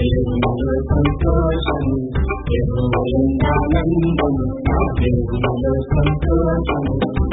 దేవునిలో సంతోషము, యెహోవాయందు ఆనందము, నా దేవునిలో సంతోషము.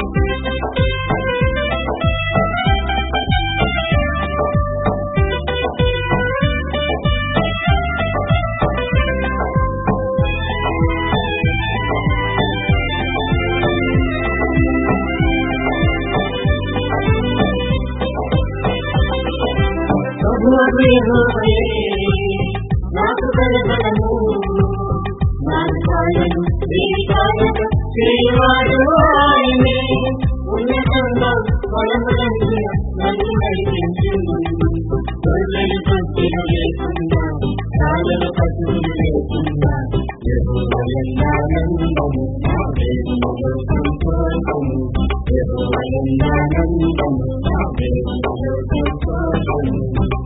నాకు కలగలము, నాకు కాయను దీవికాయక చేయవాడు ఆయనే. ఉన్నతంగా బలములందున నన్ను నడిపించును. గొర్రెలు పట్టులు లేకుండా, కాళ్ళను పట్టులు లేకుండా, యెహోవాయందు ఆనందము, నా దేవునిలో సంతోషము, యెహోవాయందు ఆనందము, నా దేవునిలో సంతోషము.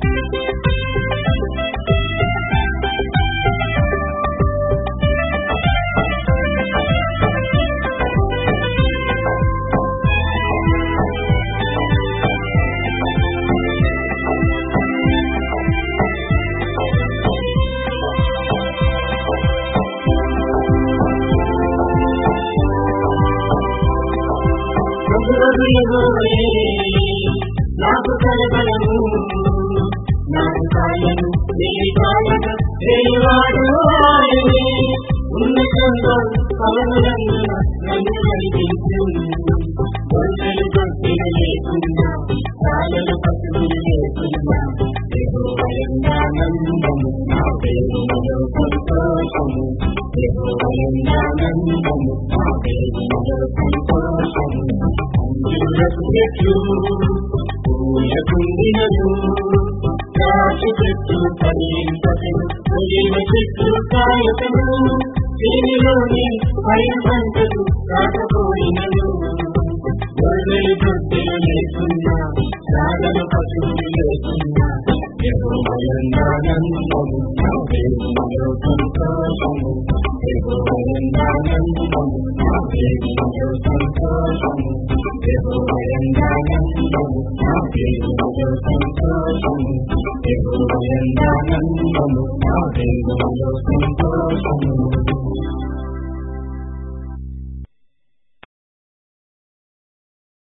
నాకు కలగలము, నాకు కాయను దీవికాయక చేయవాడు ఆయనే. ఉన్నతంగా బలములందున నన్ను నడిపించును. గొర్రెలు పట్టులు లేకుండా, కాళ్ళను పట్టులు లేకుండా, యెహోవాయందు ఆనందము, నా దేవునిలో సంతోషము, యెహోవాయందు ఆనందము, నా దేవునిలో సంతోషము. అంజూరపు చెట్లు పూలకుండినను, ద్రాక్ష చెట్లు ఫలింపకను, ఒలీవ చెట్లు కాయకను, దీనిలోని పైన పంటలు కాకపోయినను. గొర్రెలు పట్టులు లేకుండా, కాళ్ళను పట్టులు లేకుండా, యెహోవాయందు ఆనందము, నా దేవునిలో సంతోషము, యెహోవాయందు ఆనందము, నా దేవునిలో సంతోషము, యెహోవాయందు ఆనందము, నా దేవునిలో సంతోషము, యెహోవాయందు ఆనందము, నా దేవునిలో సంతోషము.